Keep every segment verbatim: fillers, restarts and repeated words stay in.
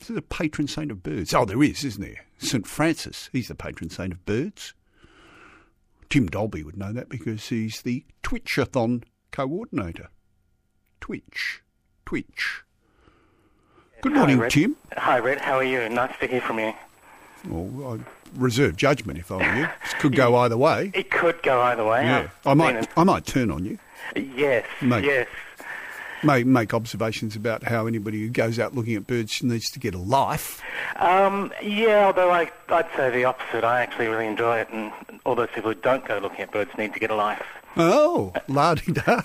if there's a patron saint of birds. Oh, there is, isn't there? Saint Francis. He's the patron saint of birds. Tim Dolby would know that because he's the Twitch-a-thon coordinator. Twitch. Twitch. Good morning, Hi, Red. Tim. Hi, Red. How are you? Nice to hear from you. Well, I reserve judgment if I were you. This could go either way. It could go either way. Yeah, I might. I might turn on you. Yes. Mate. Yes. May make observations about how anybody who goes out looking at birds needs to get a life. Um, yeah, although I, I'd say the opposite. I actually really enjoy it, and all those people who don't go looking at birds need to get a life. Oh, la-di-da.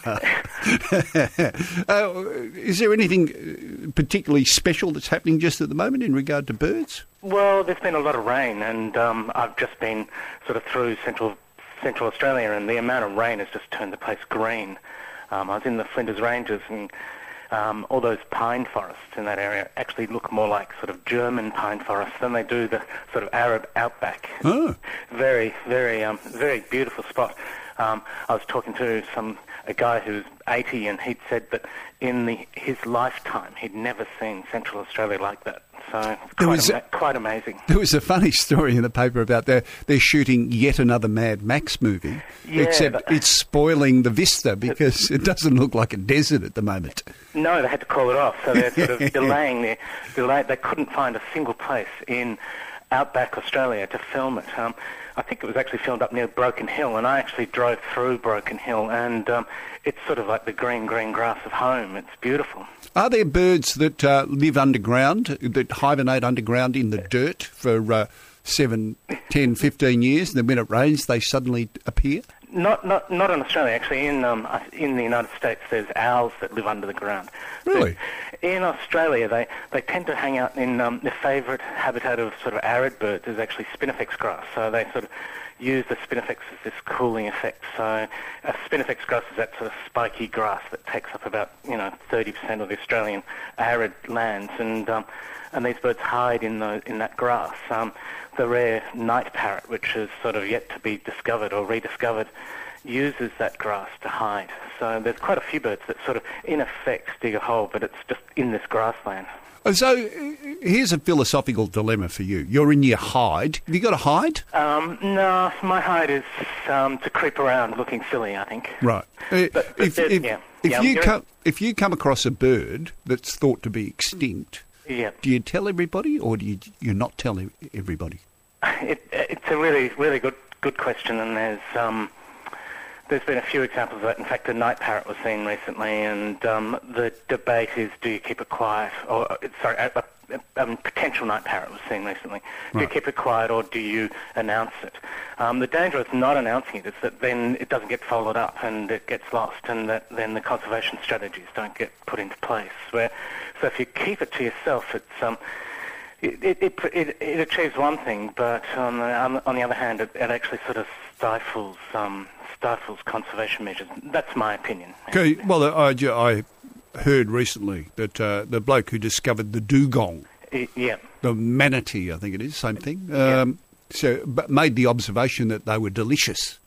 uh, is there anything particularly special that's happening just at the moment in regard to birds? Well, there's been a lot of rain, and um, I've just been sort of through central Central Australia, and the amount of rain has just turned the place green. Um, I was in the Flinders Ranges, and um, all those pine forests in that area actually look more like sort of German pine forests than they do the sort of Arab outback. Oh. Very, very, um, very beautiful spot. Um, I was talking to some a guy who's eighty, and he'd said that in the, his lifetime he'd never seen Central Australia like that. So quite, was ama- a, quite amazing. There was a funny story in the paper about they're, they're shooting yet another Mad Max movie, yeah, except but, it's spoiling the vista because it doesn't look like a desert at the moment. No, they had to call it off, so they're sort of delaying their delay. They couldn't find a single place in outback Australia to film it. Um, I think it was actually filmed up near Broken Hill, and I actually drove through Broken Hill, and um, it's sort of like the green, green grass of home. It's beautiful. Are there birds that uh, live underground, that hibernate underground in the dirt for uh, seven, ten, fifteen years, and then when it rains they suddenly appear? Not, not, not in Australia. Actually, in um, in the United States, there's owls that live under the ground. Really? But in Australia, they, they tend to hang out in um, their favourite habitat of sort of arid birds is actually spinifex grass. So they sort of use the spinifex as this cooling effect. So a spinifex grass is that sort of spiky grass that takes up about you know thirty percent of the Australian arid lands, and um, and these birds hide in the in that grass. Um, the rare night parrot, which is sort of yet to be discovered or rediscovered, uses that grass to hide. So there's quite a few birds that sort of, in effect, dig a hole, but it's just in this grassland. So here's a philosophical dilemma for you. You're in your hide. Have you got a hide? Um, no, my hide is um, to creep around looking silly, I think. Right. But, but if if, if, yeah. if yeah, you come, if you come across a bird that's thought to be extinct, yeah. do you tell everybody or do you you not tell everybody? It, it's a really, really good good question, and there's um, there's been a few examples of that. In fact, a night parrot was seen recently, and um, the debate is: do you keep it quiet? Or uh, sorry, a, a, a potential night parrot was seen recently. Do Right. you keep it quiet, or do you announce it? Um, the danger of not announcing it is that then it doesn't get followed up, and it gets lost, and that then the conservation strategies don't get put into place. Where, so if you keep it to yourself, it's um. It, it, it, it, it achieves one thing, but on the, on, on the other hand, it, it actually sort of stifles um, stifles conservation measures. That's my opinion. Okay. Well, I, I heard recently that uh, the bloke who discovered the dugong, I, yeah. the manatee, I think it is, same thing, um, so but made the observation that they were delicious,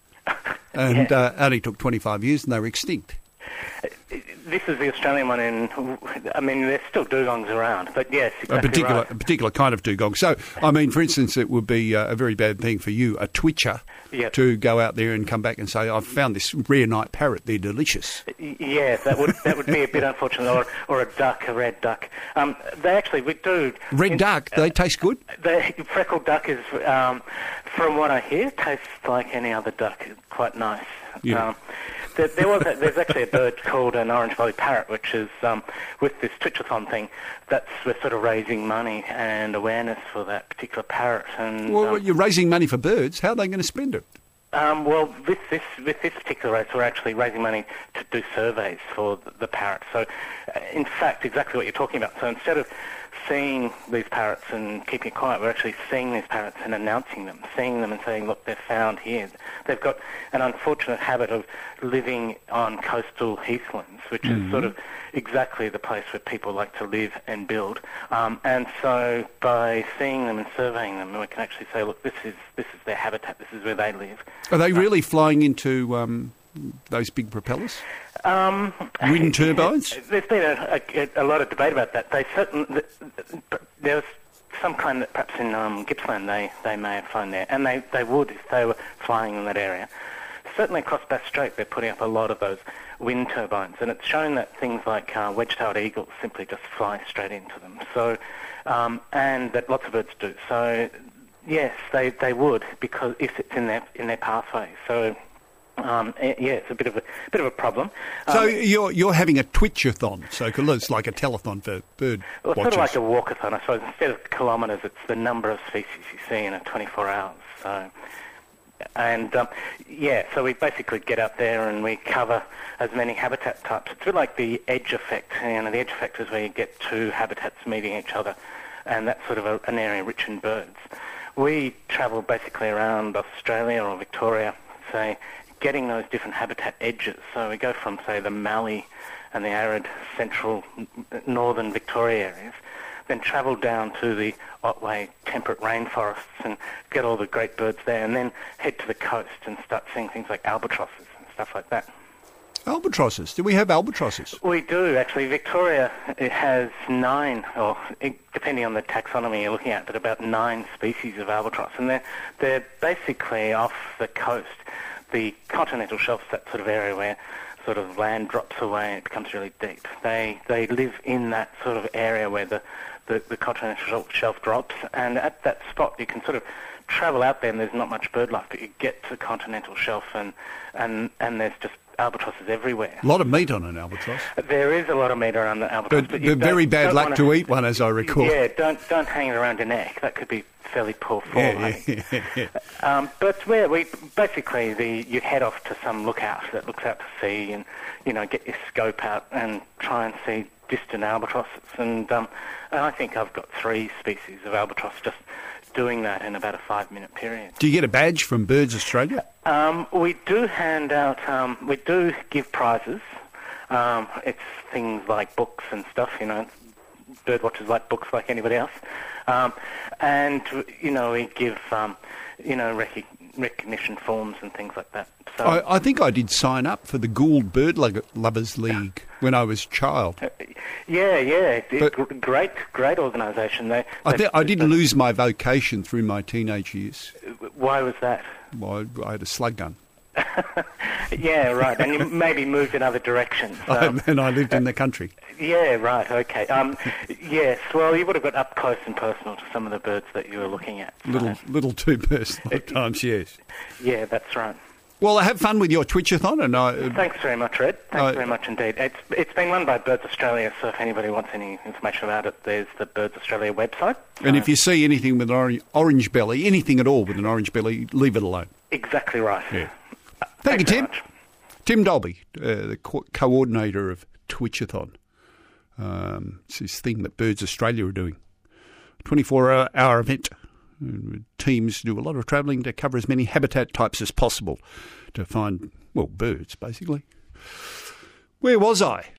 and Yeah. uh, only took twenty-five years and they were extinct. This is the Australian one, and I mean, there's still dugongs around, but yes, exactly a particular right. a particular kind of dugong. So, I mean, for instance, it would be uh, a very bad thing for you, a twitcher, Yep. to go out there and come back and say, "I've found this rare night parrot. They're delicious." Yeah, that would that would be a bit unfortunate, or or a duck, a red duck. Um, they actually we do Red in- duck, they taste good. The freckled duck is, um, from what I hear, tastes like any other duck. It's quite nice. Yeah. Um, there, there was a, there's actually a bird called an Orange Valley parrot, which is um, with this Twitch-a-thon thing. That's we're sort of raising money and awareness for that particular parrot. And Well, um, you're raising money for birds. How are they going to spend it? um, well, with this with this particular race, we're actually raising money to do surveys for the, the parrot. So, uh, in fact, exactly what you're talking about. So instead of seeing these parrots and keeping it quiet, we're actually seeing these parrots and announcing them, seeing them and saying, look, they're found here. They've got an unfortunate habit of living on coastal heathlands, which Mm-hmm. is sort of exactly the place where people like to live and build. Um, and so by seeing them and surveying them, we can actually say, look, this is this is their habitat, this is where they live. Are they really flying into um, those big propellers? Um, Wind turbines? There's been a, a, a lot of debate about that. They certain there was some claim that perhaps in um, Gippsland they, they may have flown there, and they, they would if they were flying in that area. Certainly across Bass Strait, they're putting up a lot of those wind turbines, and it's shown that things like uh, wedge-tailed eagles simply just fly straight into them. So, um, and that lots of birds do. So, yes, they, they would, because if it's in their in their pathway. So, um, yeah, it's a bit of a bit of a problem. Um, So you're you're having a twitch-a-thon, so it's like a telethon for bird well, it's watchers. sort of like a walkathon, I suppose. Instead of kilometres, it's the number of species you see in a twenty-four hours. So. And, um, yeah, so we basically get out there and we cover as many habitat types. It's a bit like the edge effect. You know, the edge effect is where you get two habitats meeting each other, and that's sort of a, an area rich in birds. We travel basically around Australia or Victoria, say, getting those different habitat edges. So we go from, say, the Mallee and the arid central northern Victoria areas, then travel down to the Otway temperate rainforests and get all the great birds there, and then head to the coast and start seeing things like albatrosses and stuff like that. Albatrosses? Do we have albatrosses? We do, actually. Victoria it has nine, or depending on the taxonomy you're looking at, but about nine species of albatross, and they're, they're basically off the coast. The continental shelf's that sort of area where sort of land drops away and it becomes really deep. They they live in that sort of area where the The, the continental shelf drops, and at that spot you can sort of travel out there and there's not much bird life, but you get to the continental shelf and, and, and there's just albatrosses everywhere. A lot of meat on an albatross. There is a lot of meat around the albatross. But, but but very bad luck wanna, to eat one, as I recall. Yeah, don't don't hang it around your neck. That could be fairly poor form. Yeah, yeah, yeah, yeah. Um, but yeah, we basically the you head off to some lookout that looks out to sea, and you know get your scope out and try and see distant albatrosses, and um, and I think I've got three species of albatross just doing that in about a five-minute period. Do you get a badge from Birds Australia? Um, we do hand out, um, we do give prizes. Um, it's things like books and stuff, you know, bird watchers like books like anybody else. Um, and, you know, we give, um, you know, rec- recognition forms and things like that. So, I, I think I did sign up for the Gould Bird Lo- Lovers League when I was a child. Uh, yeah, yeah, But- G- great, great organisation. They, I, they, th- I didn't they, lose my vocation through my teenage years. Why was that? I, I had a slug gun. Yeah, right, and you maybe moved in other directions. Um, and I lived in the country. Yeah, right, okay. Um, yes, well, you would have got up close and personal to some of the birds that you were looking at. So. Little, little too personal at times, yes. Yeah, that's right. Well, have fun with your Twitch-a-thon. And I, Thanks very much, Red. Thanks Uh, very much indeed. It's it's been run by Birds Australia, so if anybody wants any information about it, there's the Birds Australia website. and So- if you see anything with an orange, orange belly, anything at all with an orange belly, leave it alone. Exactly right. Yeah. Uh, Thank you, thanks very Tim. much. Tim Dolby, uh, the co- coordinator of Twitch-a-thon. Um, it's this thing that Birds Australia are doing. twenty-four hour event. And teams do a lot of travelling to cover as many habitat types as possible to find, well, birds, basically. Where was I?